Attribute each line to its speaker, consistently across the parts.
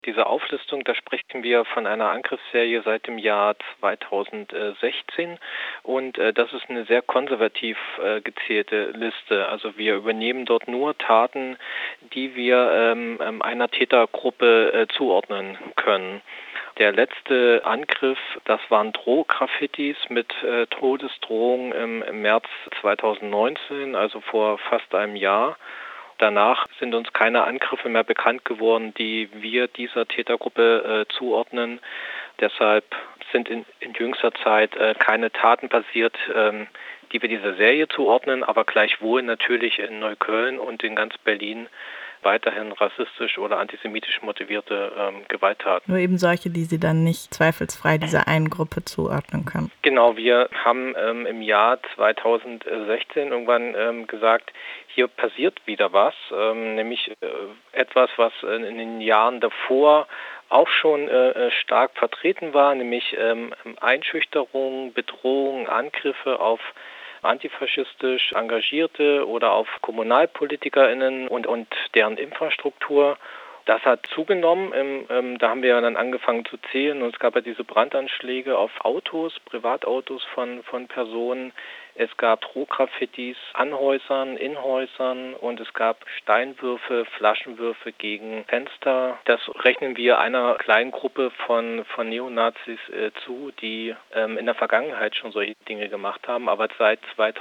Speaker 1: Diese Auflistung, da sprechen wir von einer Angriffsserie seit dem Jahr 2016 und das ist eine sehr konservativ gezählte Liste. Also wir übernehmen dort nur Taten, die wir einer Tätergruppe zuordnen können. Der letzte Angriff, das waren Drohgraffitis mit Todesdrohung im März 2019, also vor fast einem Jahr. Danach sind uns keine Angriffe mehr bekannt geworden, die wir dieser Tätergruppe zuordnen. Deshalb sind in jüngster Zeit keine Taten passiert, die wir dieser Serie zuordnen, aber gleichwohl natürlich in Neukölln und in ganz Berlin weiterhin rassistisch oder antisemitisch motivierte Gewalttaten.
Speaker 2: Nur eben solche, die Sie dann nicht zweifelsfrei dieser einen Gruppe zuordnen können.
Speaker 1: Genau, wir haben im Jahr 2016 irgendwann gesagt, hier passiert wieder was, nämlich etwas, was in den Jahren davor auch schon stark vertreten war, nämlich Einschüchterung, Bedrohung, Angriffe auf antifaschistisch Engagierte oder auf KommunalpolitikerInnen und deren Infrastruktur. Das hat zugenommen. Da haben wir dann angefangen zu zählen und es gab ja diese Brandanschläge auf Autos, Privatautos von Personen. Es gab Drohgraffitis an Häusern, in Häusern und es gab Steinwürfe, Flaschenwürfe gegen Fenster. Das rechnen wir einer kleinen Gruppe von Neonazis zu, die in der Vergangenheit schon solche Dinge gemacht haben, aber seit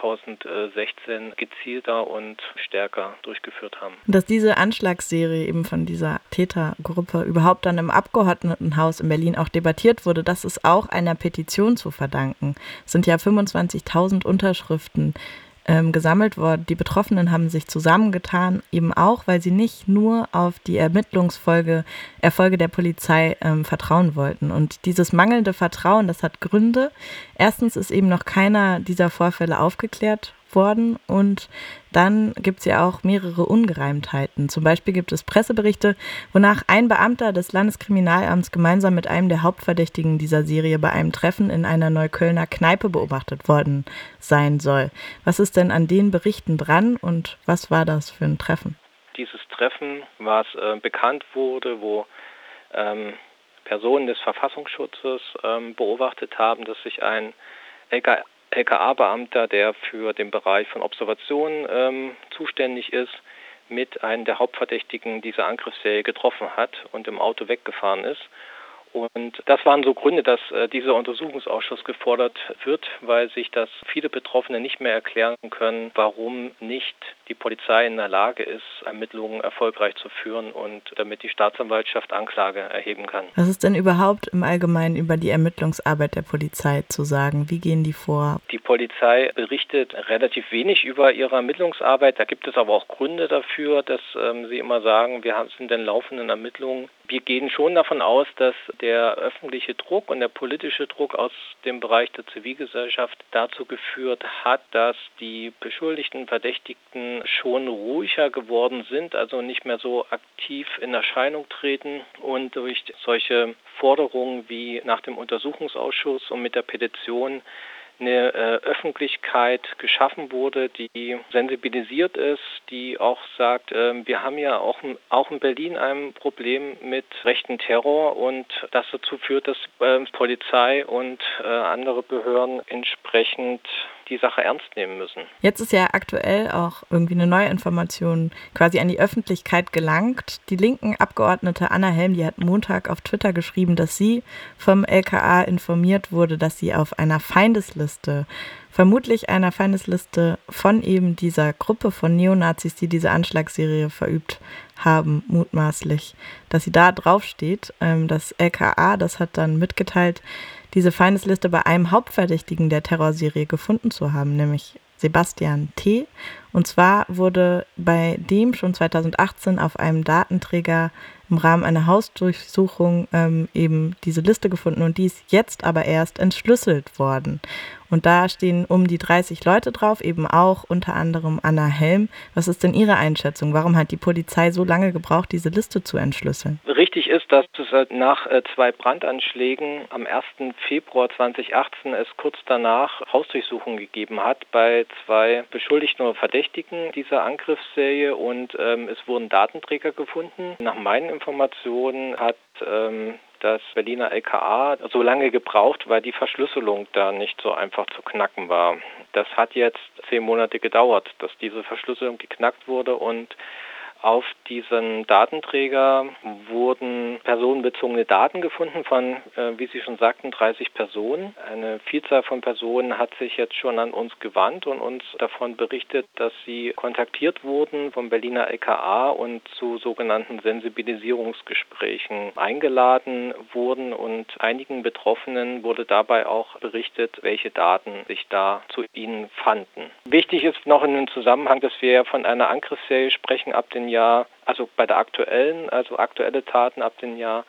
Speaker 1: 2016 gezielter und stärker durchgeführt haben.
Speaker 2: Dass diese Anschlagsserie eben von dieser Tätergruppe überhaupt dann im Abgeordnetenhaus in Berlin auch debattiert wurde, das ist auch einer Petition zu verdanken. Es sind ja 25.000 Unterschriften gesammelt worden. Die Betroffenen haben sich zusammengetan, eben auch, weil sie nicht nur auf die Erfolge der Polizei vertrauen wollten. Und dieses mangelnde Vertrauen, das hat Gründe. Erstens ist eben noch keiner dieser Vorfälle aufgeklärt worden und dann gibt es ja auch mehrere Ungereimtheiten. Zum Beispiel gibt es Presseberichte, wonach ein Beamter des Landeskriminalamts gemeinsam mit einem der Hauptverdächtigen dieser Serie bei einem Treffen in einer Neuköllner Kneipe beobachtet worden sein soll. Was ist denn an den Berichten dran und was war das für ein Treffen?
Speaker 1: Dieses Treffen, was bekannt wurde, wo Personen des Verfassungsschutzes beobachtet haben, dass sich ein LKA-Beamter, der für den Bereich von Observationen zuständig ist, mit einem der Hauptverdächtigen dieser Angriffsserie getroffen hat und im Auto weggefahren ist. Und das waren so Gründe, dass dieser Untersuchungsausschuss gefordert wird, weil sich das viele Betroffene nicht mehr erklären können, warum nicht die Polizei in der Lage ist, Ermittlungen erfolgreich zu führen und damit die Staatsanwaltschaft Anklage erheben kann.
Speaker 2: Was ist denn überhaupt im Allgemeinen über die Ermittlungsarbeit der Polizei zu sagen? Wie gehen die vor?
Speaker 1: Die Polizei berichtet relativ wenig über ihre Ermittlungsarbeit. Da gibt es aber auch Gründe dafür, dass sie immer sagen, wir sind in laufenden Ermittlungen. Wir gehen schon davon aus, dass der öffentliche Druck und der politische Druck aus dem Bereich der Zivilgesellschaft dazu geführt hat, dass die beschuldigten Verdächtigten schon ruhiger geworden sind, also nicht mehr so aktiv in Erscheinung treten und durch solche Forderungen wie nach dem Untersuchungsausschuss und mit der Petition eine Öffentlichkeit geschaffen wurde, die sensibilisiert ist, die auch sagt, wir haben ja auch in Berlin ein Problem mit rechten Terror und das dazu führt, dass Polizei und andere Behörden entsprechend die Sache ernst nehmen müssen.
Speaker 2: Jetzt ist ja aktuell auch irgendwie eine neue Information quasi an die Öffentlichkeit gelangt. Die linken Abgeordnete Anna Helm, die hat Montag auf Twitter geschrieben, dass sie vom LKA informiert wurde, dass sie auf einer Feindesliste, vermutlich einer Feindesliste von eben dieser Gruppe von Neonazis, die diese Anschlagsserie verübt haben, mutmaßlich, dass sie da draufsteht. Das LKA, das hat dann mitgeteilt, diese Feindesliste bei einem Hauptverdächtigen der Terrorserie gefunden zu haben, nämlich Sebastian T. Und zwar wurde bei dem schon 2018 auf einem Datenträger im Rahmen einer Hausdurchsuchung eben diese Liste gefunden und die ist jetzt aber erst entschlüsselt worden. Und da stehen um die 30 Leute drauf, eben auch unter anderem Anna Helm. Was ist denn Ihre Einschätzung? Warum hat die Polizei so lange gebraucht, diese Liste zu entschlüsseln?
Speaker 1: Richtig ist, dass es nach 2 Brandanschlägen am 1. Februar 2018 es kurz danach Hausdurchsuchungen gegeben hat bei 2 Beschuldigten oder Verdächtigen Verdächtigen dieser Angriffsserie und es wurden Datenträger gefunden. Nach meinen Informationen hat das Berliner LKA so lange gebraucht, weil die Verschlüsselung da nicht so einfach zu knacken war. Das hat jetzt 10 Monate gedauert, dass diese Verschlüsselung geknackt wurde und auf diesen Datenträger wurden personenbezogene Daten gefunden von, wie Sie schon sagten, 30 Personen. Eine Vielzahl von Personen hat sich jetzt schon an uns gewandt und uns davon berichtet, dass sie kontaktiert wurden vom Berliner LKA und zu sogenannten Sensibilisierungsgesprächen eingeladen wurden. Und einigen Betroffenen wurde dabei auch berichtet, welche Daten sich da zu ihnen fanden. Wichtig ist noch in dem Zusammenhang, dass wir ja von einer Angriffsserie sprechen ab dem Jahr, also bei der aktuelle Taten ab dem Jahr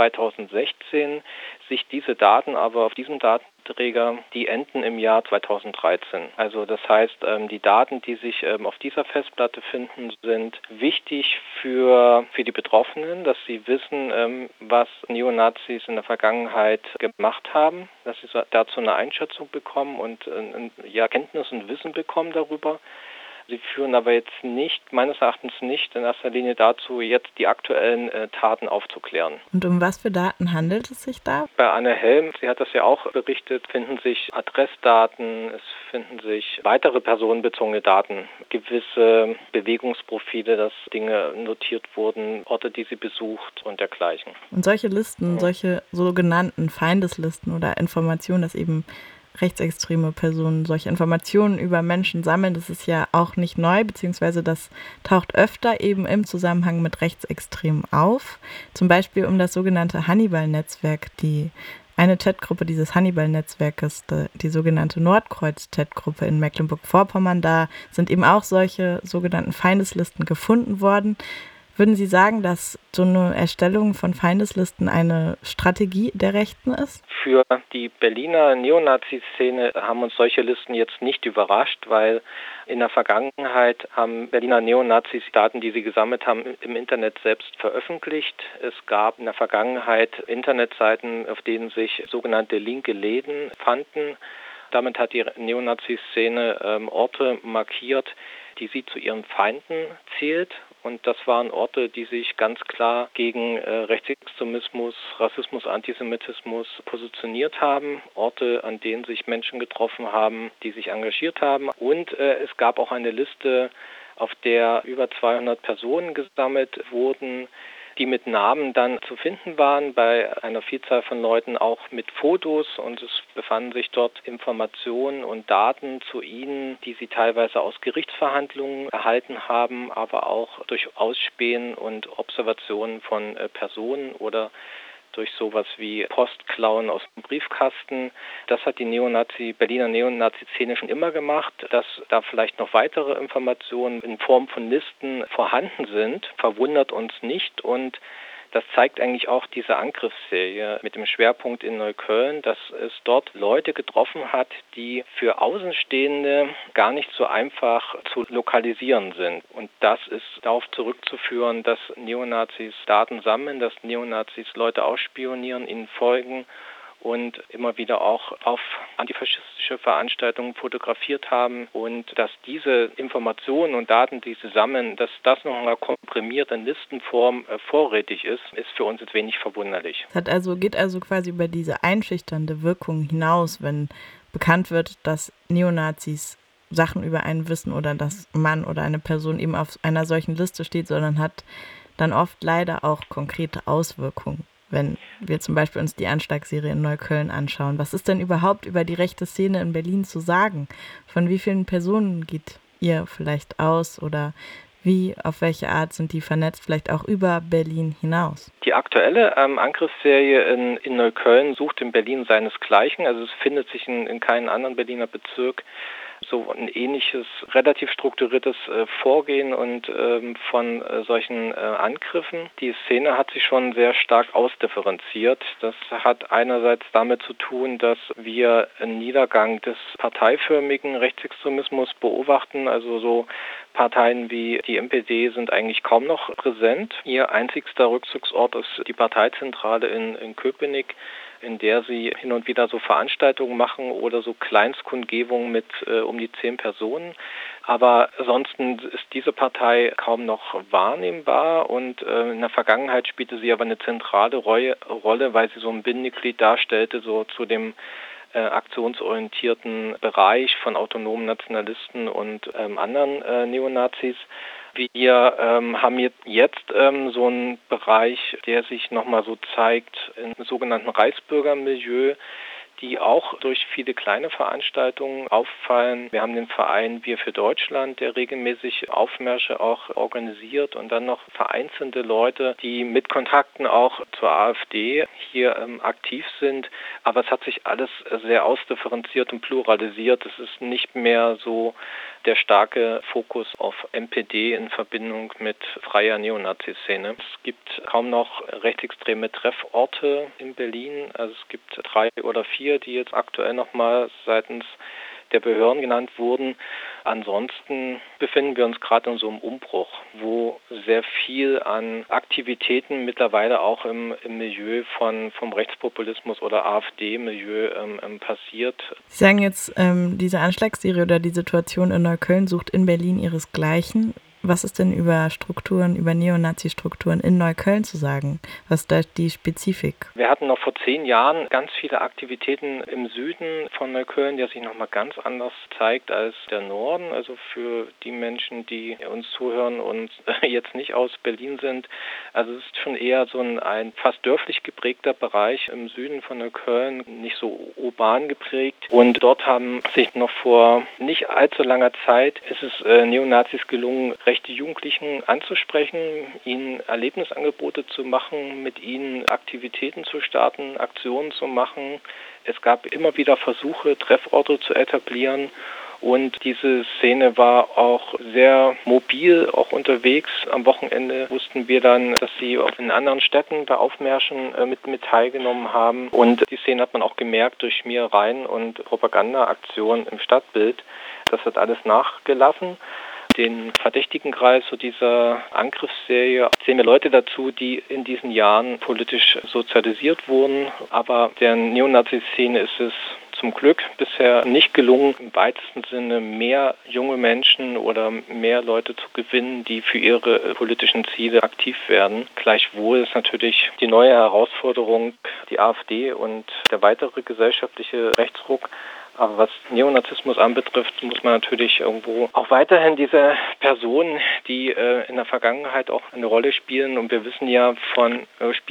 Speaker 1: 2016, sich diese Daten aber auf diesem Datenträger, die enden im Jahr 2013. Also das heißt, die Daten, die sich auf dieser Festplatte finden, sind wichtig für die Betroffenen, dass sie wissen, was Neonazis in der Vergangenheit gemacht haben, dass sie dazu eine Einschätzung bekommen und Kenntnis und Wissen bekommen darüber. Sie führen aber jetzt meines Erachtens nicht in erster Linie dazu, jetzt die aktuellen Taten aufzuklären.
Speaker 2: Und um was für Daten handelt es sich da?
Speaker 1: Bei Anne Helm, sie hat das ja auch berichtet, finden sich Adressdaten, es finden sich weitere personenbezogene Daten, gewisse Bewegungsprofile, dass Dinge notiert wurden, Orte, die sie besucht und dergleichen.
Speaker 2: Und solche Listen, solche sogenannten Feindeslisten oder Informationen, dass eben rechtsextreme Personen solche Informationen über Menschen sammeln, das ist ja auch nicht neu, beziehungsweise das taucht öfter eben im Zusammenhang mit Rechtsextremen auf. Zum Beispiel um das sogenannte Hannibal-Netzwerk, eine Chatgruppe dieses Hannibal-Netzwerkes, die sogenannte Nordkreuz-Chatgruppe in Mecklenburg-Vorpommern. Da sind eben auch solche sogenannten Feindeslisten gefunden worden. Würden Sie sagen, dass so eine Erstellung von Feindeslisten eine Strategie der Rechten ist?
Speaker 1: Für die Berliner Neonazi-Szene haben uns solche Listen jetzt nicht überrascht, weil in der Vergangenheit haben Berliner Neonazis Daten, die sie gesammelt haben, im Internet selbst veröffentlicht. Es gab in der Vergangenheit Internetseiten, auf denen sich sogenannte linke Läden fanden. Damit hat die Neonazi-Szene Orte markiert, die sie zu ihren Feinden zählt. Und das waren Orte, die sich ganz klar gegen Rechtsextremismus, Rassismus, Antisemitismus positioniert haben. Orte, an denen sich Menschen getroffen haben, die sich engagiert haben. Und es gab auch eine Liste, auf der über 200 Personen gesammelt wurden, die mit Namen dann zu finden waren, bei einer Vielzahl von Leuten auch mit Fotos, und es befanden sich dort Informationen und Daten zu ihnen, die sie teilweise aus Gerichtsverhandlungen erhalten haben, aber auch durch Ausspähen und Observationen von Personen oder durch sowas wie Postklauen aus dem Briefkasten. Das hat die Berliner Neonazi-Szene schon immer gemacht. Dass da vielleicht noch weitere Informationen in Form von Listen vorhanden sind, verwundert uns nicht, und das zeigt eigentlich auch diese Angriffsserie mit dem Schwerpunkt in Neukölln, dass es dort Leute getroffen hat, die für Außenstehende gar nicht so einfach zu lokalisieren sind. Und das ist darauf zurückzuführen, dass Neonazis Daten sammeln, dass Neonazis Leute ausspionieren, ihnen folgen und immer wieder auch auf antifaschistische Veranstaltungen fotografiert haben, und dass diese Informationen und Daten, die sie sammeln, dass das nochmal komprimiert in Listenform vorrätig ist für uns jetzt wenig verwunderlich.
Speaker 2: Geht also quasi über diese einschüchternde Wirkung hinaus, wenn bekannt wird, dass Neonazis Sachen über einen wissen oder dass Mann oder eine Person eben auf einer solchen Liste steht, sondern hat dann oft leider auch konkrete Auswirkungen. Wenn wir zum Beispiel uns die Anschlagsserie in Neukölln anschauen. Was ist denn überhaupt über die rechte Szene in Berlin zu sagen? Von wie vielen Personen geht ihr vielleicht aus oder auf welche Art sind die vernetzt, vielleicht auch über Berlin hinaus?
Speaker 1: Die aktuelle Angriffsserie in Neukölln sucht in Berlin seinesgleichen. Also es findet sich in keinem anderen Berliner Bezirk so ein ähnliches, relativ strukturiertes Vorgehen und von solchen Angriffen. Die Szene hat sich schon sehr stark ausdifferenziert. Das hat einerseits damit zu tun, dass wir einen Niedergang des parteiförmigen Rechtsextremismus beobachten, also so Parteien wie die NPD sind eigentlich kaum noch präsent. Ihr einzigster Rückzugsort ist die Parteizentrale in Köpenick, in der sie hin und wieder so Veranstaltungen machen oder so Kleinstkundgebungen mit um die 10 Personen. Aber ansonsten ist diese Partei kaum noch wahrnehmbar und in der Vergangenheit spielte sie aber eine zentrale Rolle, weil sie so ein Bindeglied darstellte, so zu dem aktionsorientierten Bereich von autonomen Nationalisten und anderen Neonazis. Wir haben jetzt so einen Bereich, der sich nochmal so zeigt im sogenannten Reichsbürgermilieu, die auch durch viele kleine Veranstaltungen auffallen. Wir haben den Verein Wir für Deutschland, der regelmäßig Aufmärsche auch organisiert und dann noch vereinzelte Leute, die mit Kontakten auch zur AfD hier aktiv sind. Aber es hat sich alles sehr ausdifferenziert und pluralisiert. Es ist nicht mehr so der starke Fokus auf NPD in Verbindung mit freier Neonazi-Szene. Es gibt kaum noch rechtsextreme Trefforte in Berlin. Also es gibt 3 oder 4, die jetzt aktuell nochmal seitens der Behörden genannt wurden. Ansonsten befinden wir uns gerade in so einem Umbruch, wo sehr viel an Aktivitäten mittlerweile auch im Milieu vom Rechtspopulismus oder AfD-Milieu passiert.
Speaker 2: Sie sagen jetzt, diese Anschlagsserie oder die Situation in Neukölln sucht in Berlin ihresgleichen. Was ist denn über Neonazi-Strukturen in Neukölln zu sagen? Was ist da die Spezifik?
Speaker 1: Wir hatten noch vor 10 Jahren ganz viele Aktivitäten im Süden von Neukölln, der sich nochmal ganz anders zeigt als der Norden. Also für die Menschen, die uns zuhören und jetzt nicht aus Berlin sind. Also es ist schon eher so ein fast dörflich geprägter Bereich im Süden von Neukölln, nicht so urban geprägt. Und dort haben sich noch vor nicht allzu langer Zeit Neonazis gelungen, rechte Jugendlichen anzusprechen, ihnen Erlebnisangebote zu machen, mit ihnen Aktivitäten zu starten, Aktionen zu machen. Es gab immer wieder Versuche, Trefforte zu etablieren. Und diese Szene war auch sehr mobil, auch unterwegs. Am Wochenende wussten wir dann, dass sie auch in anderen Städten bei Aufmärschen mit teilgenommen haben. Und die Szene hat man auch gemerkt durch Schmierereien und Propagandaaktionen im Stadtbild. Das hat alles nachgelassen. Den Verdächtigenkreis zu dieser Angriffsserie zählen wir Leute dazu, die in diesen Jahren politisch sozialisiert wurden. Aber der Neonazi-Szene ist es zum Glück bisher nicht gelungen, im weitesten Sinne mehr junge Menschen oder mehr Leute zu gewinnen, die für ihre politischen Ziele aktiv werden. Gleichwohl ist natürlich die neue Herausforderung die AfD und der weitere gesellschaftliche Rechtsruck. Aber was Neonazismus anbetrifft, muss man natürlich irgendwo auch weiterhin diese Personen, die in der Vergangenheit auch eine Rolle spielen, und wir wissen ja von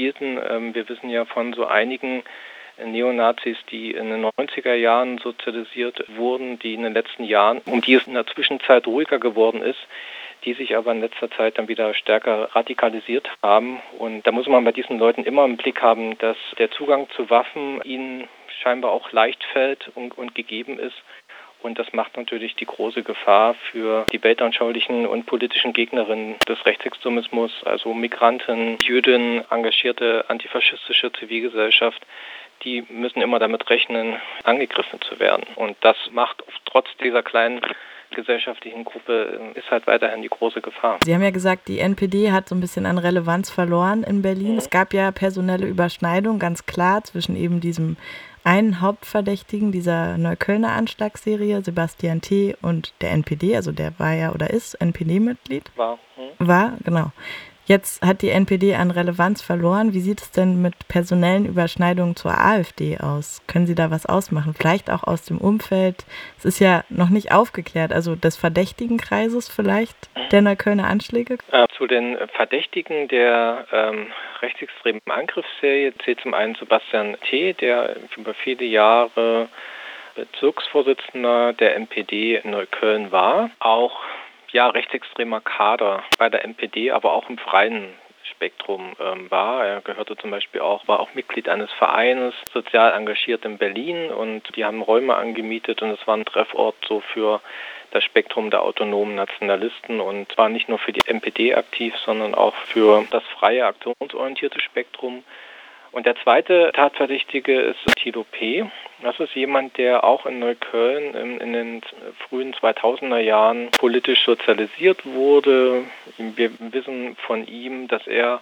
Speaker 1: so einigen Neonazis, die in den 90er Jahren sozialisiert wurden, die in den letzten Jahren, um die es in der Zwischenzeit ruhiger geworden ist, die sich aber in letzter Zeit dann wieder stärker radikalisiert haben. Und da muss man bei diesen Leuten immer im Blick haben, dass der Zugang zu Waffen ihnen scheinbar auch leicht fällt und gegeben ist. Und das macht natürlich die große Gefahr für die weltanschaulichen und politischen Gegnerinnen des Rechtsextremismus, also Migranten, Jüdinnen, engagierte antifaschistische Zivilgesellschaft. Die müssen immer damit rechnen, angegriffen zu werden. Und das macht trotz dieser kleinen gesellschaftlichen Gruppe ist halt weiterhin die große Gefahr.
Speaker 2: Sie haben ja gesagt, die NPD hat so ein bisschen an Relevanz verloren in Berlin. Mhm. Es gab ja personelle Überschneidung, ganz klar, zwischen eben diesem einen Hauptverdächtigen dieser Neuköllner Anschlagsserie, Sebastian T., und der NPD, also der war ja oder ist NPD-Mitglied. War, genau. Jetzt hat die NPD an Relevanz verloren. Wie sieht es denn mit personellen Überschneidungen zur AfD aus? Können Sie da was ausmachen? Vielleicht auch aus dem Umfeld? Es ist ja noch nicht aufgeklärt, also des Verdächtigenkreises vielleicht der Neuköllner Anschläge?
Speaker 1: Zu den Verdächtigen der rechtsextremen Angriffsserie zählt zum einen Sebastian T., der über viele Jahre Bezirksvorsitzender der NPD in Neukölln war. Auch rechtsextremer Kader bei der NPD, aber auch im freien Spektrum war. Er gehörte zum Beispiel war auch Mitglied eines Vereines, sozial engagiert in Berlin, und die haben Räume angemietet, und es war ein Treffort so für das Spektrum der autonomen Nationalisten und war nicht nur für die NPD aktiv, sondern auch für das freie, aktionsorientierte Spektrum. Und der zweite Tatverdächtige ist Thilo P. Das ist jemand, der auch in Neukölln in den frühen 2000er Jahren politisch sozialisiert wurde. Wir wissen von ihm, dass er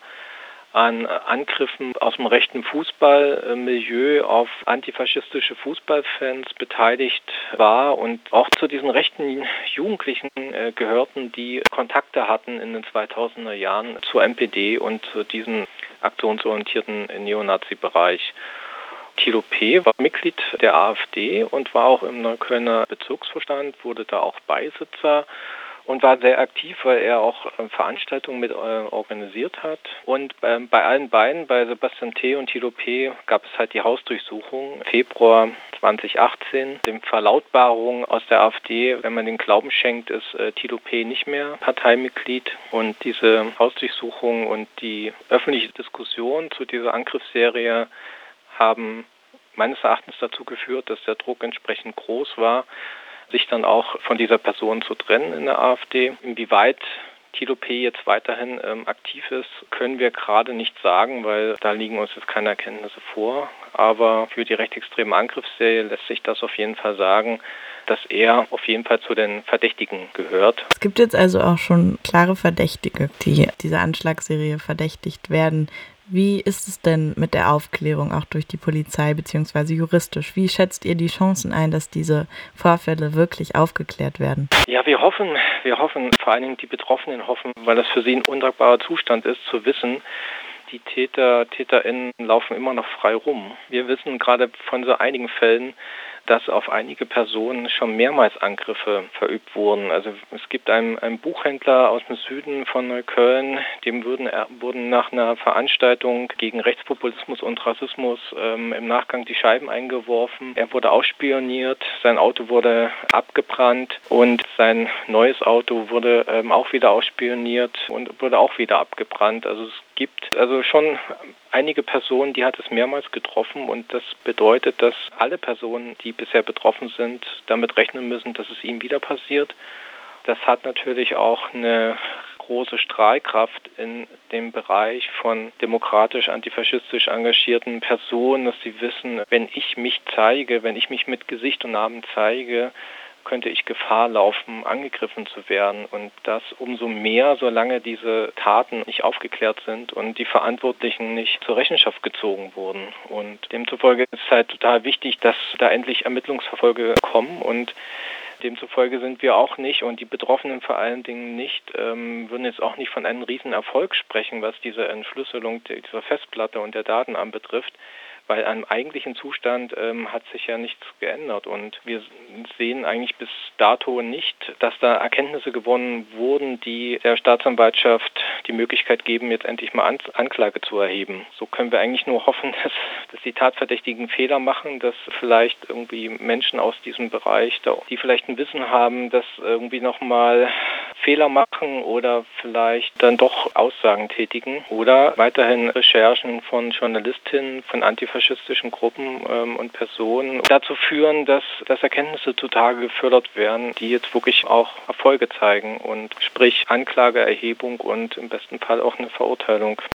Speaker 1: an Angriffen aus dem rechten Fußballmilieu auf antifaschistische Fußballfans beteiligt war und auch zu diesen rechten Jugendlichen gehörten, die Kontakte hatten in den 2000er Jahren zur NPD und zu diesem aktionsorientierten Neonazi-Bereich. Thilo P. war Mitglied der AfD und war auch im Neuköllner Bezirksvorstand, wurde da auch Beisitzer und war sehr aktiv, weil er auch Veranstaltungen mit organisiert hat. Und bei allen beiden, bei Sebastian T. und Thilo P., gab es halt die Hausdurchsuchung Februar 2018. Die Verlautbarung aus der AfD, wenn man den Glauben schenkt, ist Thilo P. nicht mehr Parteimitglied. Und diese Hausdurchsuchung und die öffentliche Diskussion zu dieser Angriffsserie haben meines Erachtens dazu geführt, dass der Druck entsprechend groß war, sich dann auch von dieser Person zu trennen in der AfD. Inwieweit Thilo P. jetzt weiterhin aktiv ist, können wir gerade nicht sagen, weil da liegen uns jetzt keine Erkenntnisse vor. Aber für die rechtsextreme Angriffsserie lässt sich das auf jeden Fall sagen, dass er auf jeden Fall zu den Verdächtigen gehört.
Speaker 2: Es gibt jetzt also auch schon klare Verdächtige, die dieser Anschlagsserie verdächtigt werden. Wie ist es denn mit der Aufklärung auch durch die Polizei bzw. juristisch? Wie schätzt ihr die Chancen ein, dass diese Vorfälle wirklich aufgeklärt werden?
Speaker 1: Ja, wir hoffen, vor allen Dingen die Betroffenen hoffen, weil das für sie ein untragbarer Zustand ist, zu wissen, die TäterInnen laufen immer noch frei rum. Wir wissen gerade von so einigen Fällen, dass auf einige Personen schon mehrmals Angriffe verübt wurden. Also es gibt einen Buchhändler aus dem Süden von Neukölln, dem wurden nach einer Veranstaltung gegen Rechtspopulismus und Rassismus im Nachgang die Scheiben eingeworfen. Er wurde ausspioniert, sein Auto wurde abgebrannt und sein neues Auto wurde auch wieder ausspioniert und wurde auch wieder abgebrannt. Also es gibt also schon einige Personen, die hat es mehrmals getroffen und das bedeutet, dass alle Personen, die bisher betroffen sind, damit rechnen müssen, dass es ihnen wieder passiert. Das hat natürlich auch eine große Strahlkraft in dem Bereich von demokratisch, antifaschistisch engagierten Personen, dass sie wissen, wenn ich mich mit Gesicht und Namen zeige, könnte ich Gefahr laufen, angegriffen zu werden. Und das umso mehr, solange diese Taten nicht aufgeklärt sind und die Verantwortlichen nicht zur Rechenschaft gezogen wurden. Und demzufolge ist es halt total wichtig, dass da endlich Ermittlungsverfolge kommen. Und demzufolge sind wir auch nicht und die Betroffenen vor allen Dingen nicht, würden jetzt auch nicht von einem Riesenerfolg sprechen, was diese Entschlüsselung dieser Festplatte und der Daten anbetrifft. Weil am eigentlichen Zustand hat sich ja nichts geändert und wir sehen eigentlich bis dato nicht, dass da Erkenntnisse gewonnen wurden, die der Staatsanwaltschaft die Möglichkeit geben, jetzt endlich mal Anklage zu erheben. So können wir eigentlich nur hoffen, dass die Tatverdächtigen Fehler machen, dass vielleicht irgendwie Menschen aus diesem Bereich, die vielleicht ein Wissen haben, dass irgendwie nochmal Fehler machen oder vielleicht dann doch Aussagen tätigen oder weiterhin Recherchen von Journalistinnen, von antifaschistischen Gruppen und Personen dazu führen, dass Erkenntnisse zutage gefördert werden, die jetzt wirklich auch Erfolge zeigen und sprich Anklageerhebung und im besten Fall auch eine Verurteilung.